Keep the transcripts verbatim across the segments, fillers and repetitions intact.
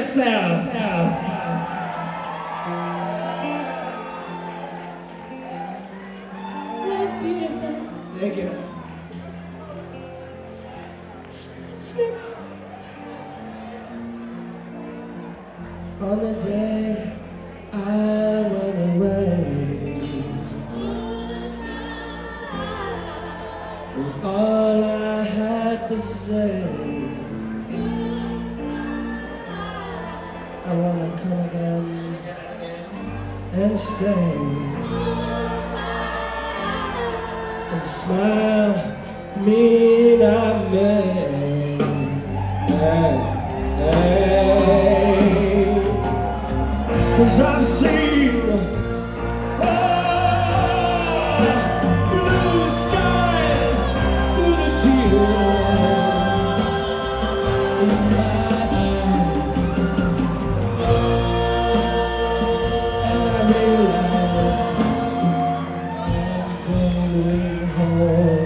yourself. That was beautiful. Thank you. On the day I went away was all I had to say. I wanna come again and stay and smile, mean I may. Hey, hey. 'Cause I've seen oh, blue skies through the tears in my eyes, and I realize I'm going home.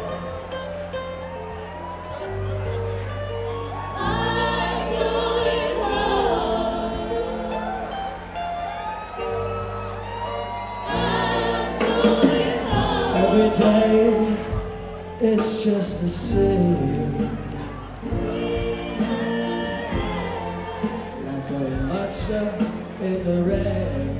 Every day it's just the same, like a matcha in the rain.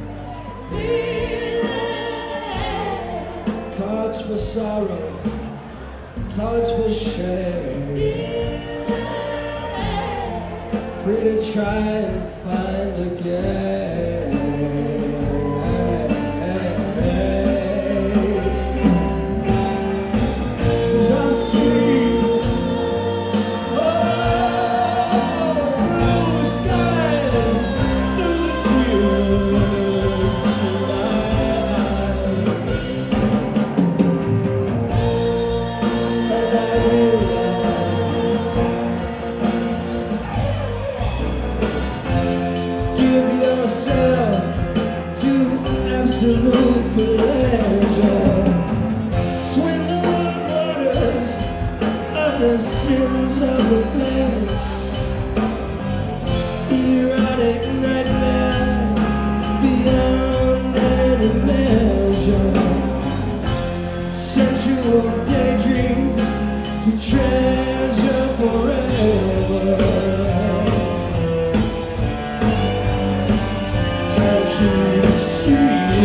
Cards for sorrow, cards for shame. Free to try and find again. Absolute pleasure, swim the waters of the sins of the flesh, erotic nightmare beyond any measure, sensual daydreams to treasure forever. Can't you see?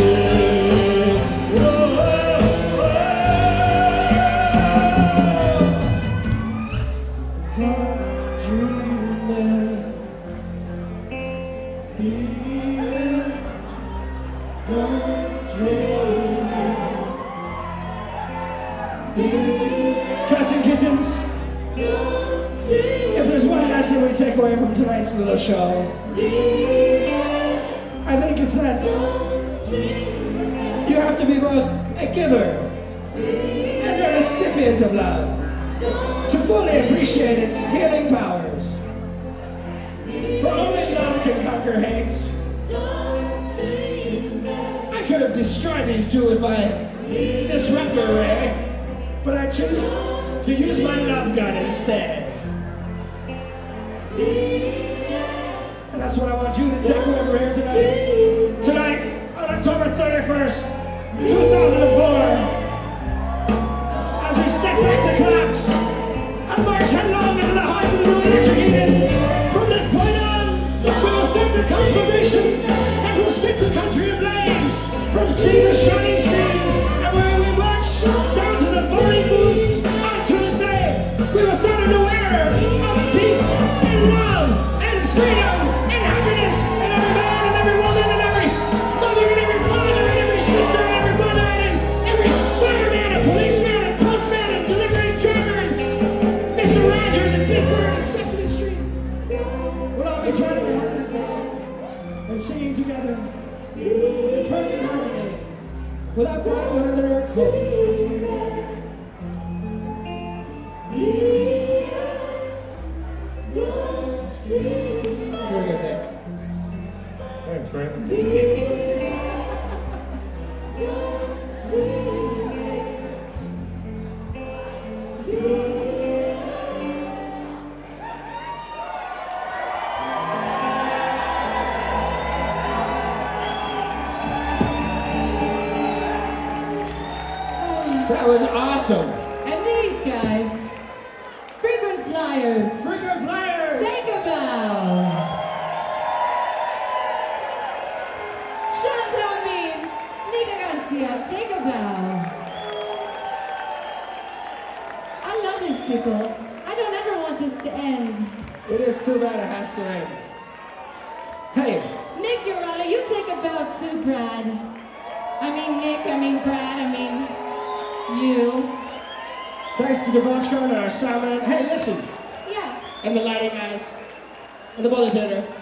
Cats and kittens, if there's one lesson we take away from tonight's little show, I think it's that you have to be both a giver and a recipient of love to fully appreciate its healing powers. For only love can conquer hate. I could have destroyed these two with my disruptor ray, but I choose to use my love gun instead. And that's what I want you to take away from here tonight. Tonight, on October thirty-first, two thousand four, as we set back the clocks and march headlong into the heart of the new electric Eden. From this point on, we will start the conflagration and we'll set the country ablaze from sea to shining sea, and where we march down to the voting booths on Tuesday, we will start a new era of peace and love and freedom and happiness, and every man and every woman and every mother and every father and every sister and every mother and every fireman and policeman and postman and delivery driver and Mister Rogers and Big Bird and Sesame Street. We'll all be joining hands and singing together in perfect harmony without crying one another cold. Here we go, Dick. Thanks, Brandon. That was awesome. And these guys, Frequent Flyers. Frequent Flyers. Take a bow. Chantal Mead, Nika Garcia, take a bow. I love these people. I don't ever want this to end. It is too bad it has to end. Hey. Nick Urata, you take a bow too, Brad. I mean Nick, I mean Brad, I mean you. Thanks to Devashko and our soundman. Hey, listen. Yeah. And the lighting guys. And the bullet dinner.